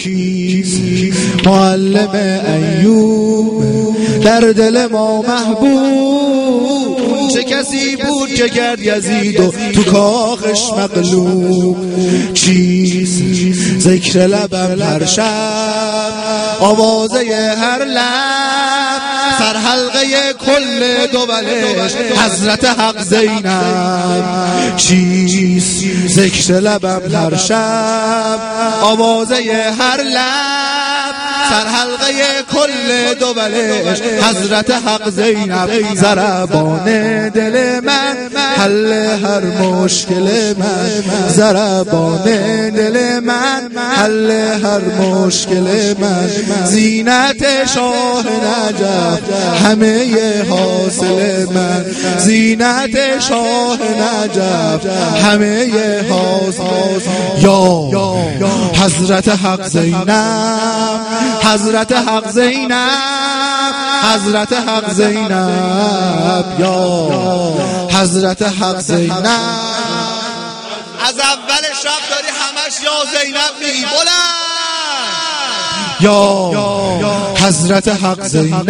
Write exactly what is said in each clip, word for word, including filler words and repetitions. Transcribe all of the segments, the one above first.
کیست معلم ایوب در دل ما محبوب؟ چه کسی بود که کرد یزید و تو کاخش مغلوب؟ چیست ذکر لبم هر شب، آوازه هر لب، سرحلقه کل دوبلش حضرت حق زینب؟ چیست ذکر لبم هر شب، آوازه هر لب، سرحلقه کل دوبلش حضرت حق زینب؟ ضربان دل من حل هر مشکل من، ضربان دل من حل هر مشکل من، زینت شاه نجف همه حاصل من، زینت شاه نجف همه حاصل. یا حضرت حق زینب، حضرت حق زینب، حضرت حق زینب، یا حضرت حق زینب. از اول شب داری همش یا زینب میگی بلند، یا حضرت حق زینب،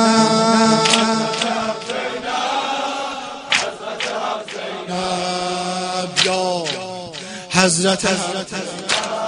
یا حضرت حق زینب.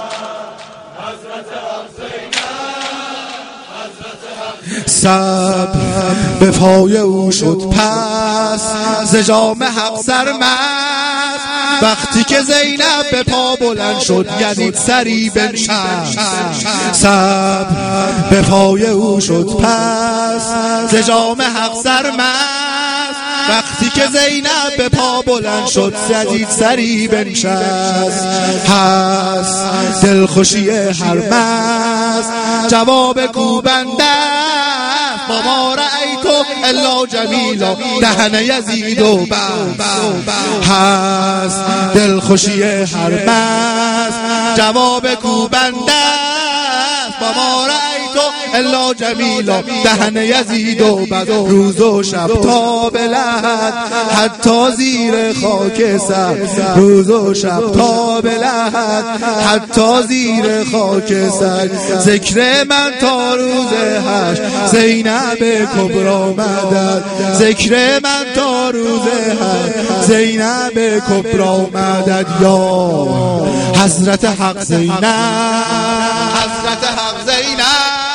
صبر به پای او شد پس ز جام حق سرمست، وقتی که زینب به پا بلند شد یزید سری بنشست. صبر به پای او شد پس ز جام حق سرمست، وقتی که زینب به پا بلند شد یزید سری بنشست. هست دلخوشی هر مست جواب کوبنده، با ما رأیتو الا جمیلا دهن یزید و بس. هست دلخوشی هر مست جواب کوبنده، با ما رأیتو الا جمیلا دهن یزید و بس. روز و شب تا به لحد حتی زیر خاک سر، روز و شب تا به لحد حتی زیر خاک سر، ذکر من تا روز حشر زینب کبرا مدد، ذکر من تا روز حشر زینب کبرا مدد. یا حضرت حق زینب، حضرت حق زینب.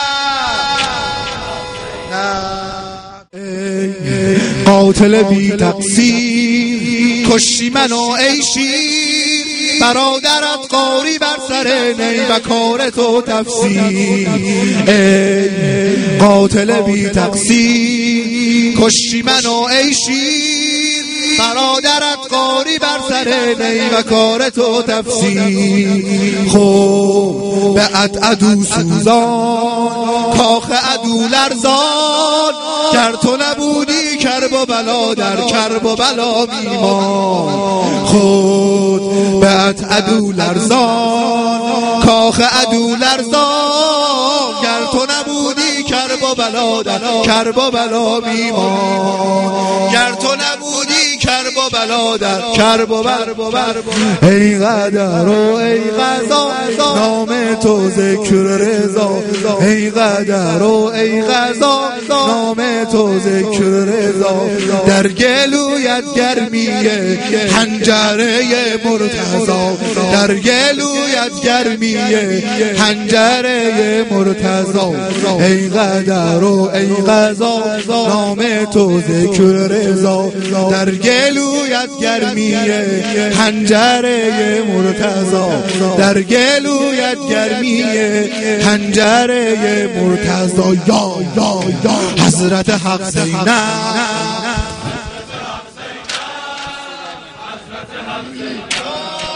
قاتل بی تقصیر کشی منو ای شیر، برادرت قاری بر سر نی و کار تو تفسیر. ای قاتل بی تقصیر کشی منو ای شیر، برادرت قاری بر سر نی و کار تو تفسیر. خب به عدو سوزان کاخ عدو لرزان، گر تو نبودی کرب و بلا در کرب و بلا میمان. خود به عدو لرزان کاخ عدو لرزان، گر تو نبودی کرب و بلا در کرب و بلا میمان. گر تو نبودی کرب و بلا در کرب و بلا. ای قدر و ای قضا نام تو ذکر رضا، ای قدر و ای قضا نام تو ذکر رضا. در گلویت گرمیه حنجره مرتضا، در گلویت گرمیه حنجره مرتضا. ای قدر و ای قضا نام تو ذکر رضا، در گلویت گرمیه حنجره مرتضا، در گلویت گرمیه حنجره مرتضا. یا یا یا حضرت حق زینب، حضرت حق زینب.